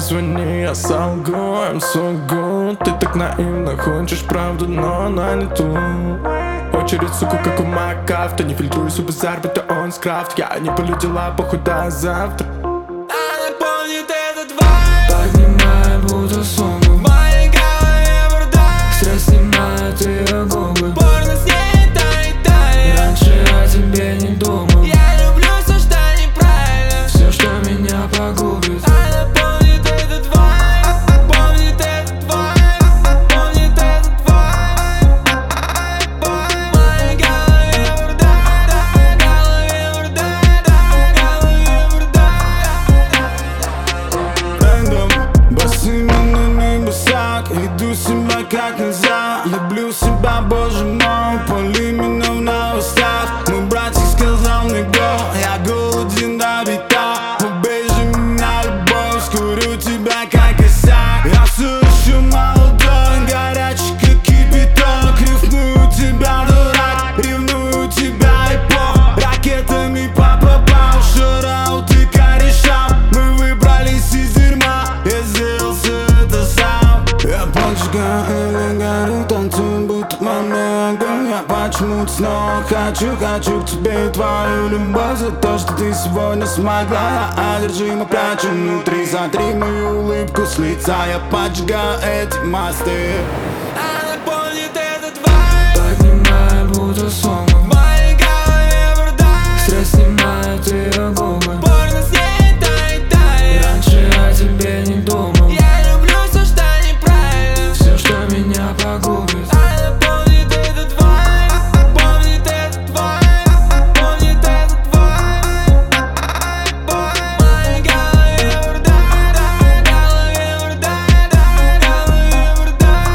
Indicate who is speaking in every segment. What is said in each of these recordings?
Speaker 1: позвони, я солгу, I'm so good. Ты так наивно хочешь правду, но она не ту. Очередь, сука, как у Макафта. Не фильтруй суббазар, будто он скрафт. Я не полю дела, похуй до завтра.
Speaker 2: Она помнит этот вайб.
Speaker 3: Поднимаю, будто сон.
Speaker 2: В моей голове бардак.
Speaker 3: Стресс снимает ее губы.
Speaker 2: Порно с ней тает.
Speaker 3: Раньше о тебе не думал.
Speaker 2: Я люблю все, что неправильно.
Speaker 3: Все, что меня погубит.
Speaker 2: Она помнит этот вайб. Помнит этот вайб. Помнит этот вайб. В моей голове бардак. Голове бардак. Голове бардак.
Speaker 4: Рэндом, босыми на небесах. Иду себя как нельзя. Люблю себя, боже мой. Поли меня в новостях. Мой братик сказал мне го. Я голоден до бита. Убежи меня, любовь. Скурю тебя как косяк. Я все еще молодой, горячий как кипяток. Ревную тебя, дурак. Ревную тебя и пох. Ракетами попал. Шарау, ты корешам. Мы выбрались из дерьма. Я сделал все это сам. Я поджигаю или горю, танцую, будто маме огонь. Я почему-то снова хочу к тебе и твою любовь. За то, что ты сегодня смогла. Я одержимо прячу внутри. Затри мою улыбку с лица. Я поджигаю эти мосты.
Speaker 2: Она помнит этот вайб.
Speaker 3: Поднимаю, будто сон.
Speaker 2: В моей голове бардак.
Speaker 3: Стресс снимает ее губы.
Speaker 2: Порно с ней тает.
Speaker 3: Раньше о тебе не думал.
Speaker 2: Я люблю все, что неправильно.
Speaker 3: Все, что меня погубит.
Speaker 2: Она помнит этот вайб. Помнит этот вайб. Помнит этот вайб. В моей голове бардак. Голове бардак. Голове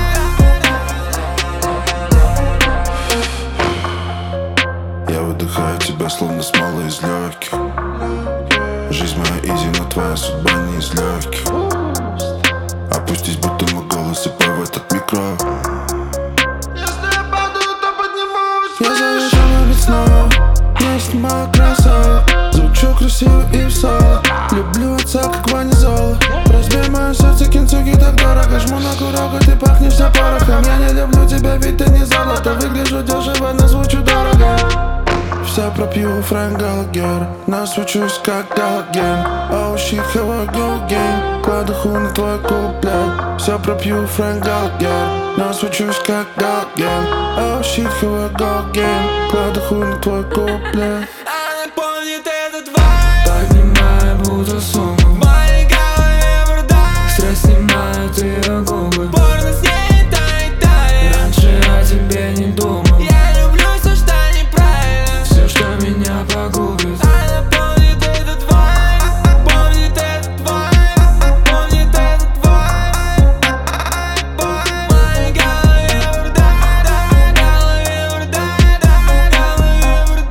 Speaker 2: бардак.
Speaker 4: Я выдыхаю тебя, словно смола из легких. Жизнь моя изи, но твоя судьба не из легких. Опустись, будто мой голос, и пой в этот микро.
Speaker 2: Если я падаю, то поднимусь.
Speaker 4: Я завершаю ведь снова. Не снимаю красоты. Звучу красиво и в соло. Люблю отца, как Ваня Золо. Разбей мое сердце, кинцуги так дорого. Жму на курок, и ты пахнешь за порохом. Я не люблю тебя, ведь ты не золото. Выгляжу дешево, но звучу дорого. Все пропью Фрэнк Галагер. Насвечусь как галоген. Oh shit, how I go again. Кладу ху на твой куплет. Все пропью Фрэнк Галагер. Насвечусь как галоген. Oh shit, how I go again. Кладу ху на твой куплет.
Speaker 2: Она помнит этот вайб.
Speaker 3: Поднимаю, будто сон.
Speaker 2: В моей голове бардак.
Speaker 3: Стресс снимает ее губы.
Speaker 2: Порно с ней тает.
Speaker 3: Раньше о тебе не думал.
Speaker 2: Я люблю все, что неправильно.
Speaker 3: Все, что меня погубит.
Speaker 2: Она помнит этот вайб. Помнит этот вайб. Помнит этот вайб. В моей голове бардак. Голове бардак. Голове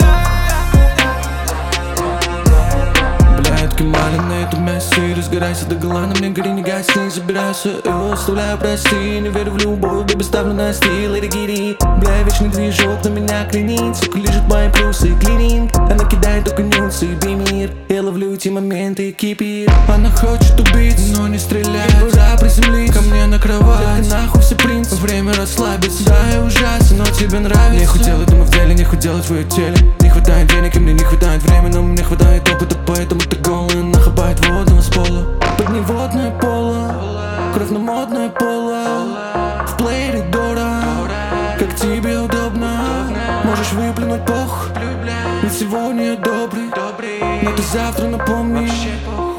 Speaker 2: бардак.
Speaker 1: Блядь, Кемали на этом месте. Разгорайся до гола, на мне гори, не гась, не забирайся. Оставляю, прости, не верю в любовь, baby, ставлю на стил, гири. Бля, вечный движок на меня клинит. Сука, лежит мои плюсы, клининг. Она кидает только нюцы, бимир. Я ловлю эти моменты, кипит. Она хочет убить, но не стреляет. И пора приземлить ко мне на кровать. Только нахуй все принцы, время расслабиться. Да, я ужасен, но тебе нравится. Не худела, думаю в деле, не худела в твоем теле. Не хватает денег, и мне не хватает времени, но мне хватает опыта, поэтому ты голая. Нахабает водного с пола. Подневодное поло, кровь на модное поло. В плеере Дора, как тебе удобно. Можешь выплюнуть пох, ведь сегодня я добрый. Но ты завтра напомни.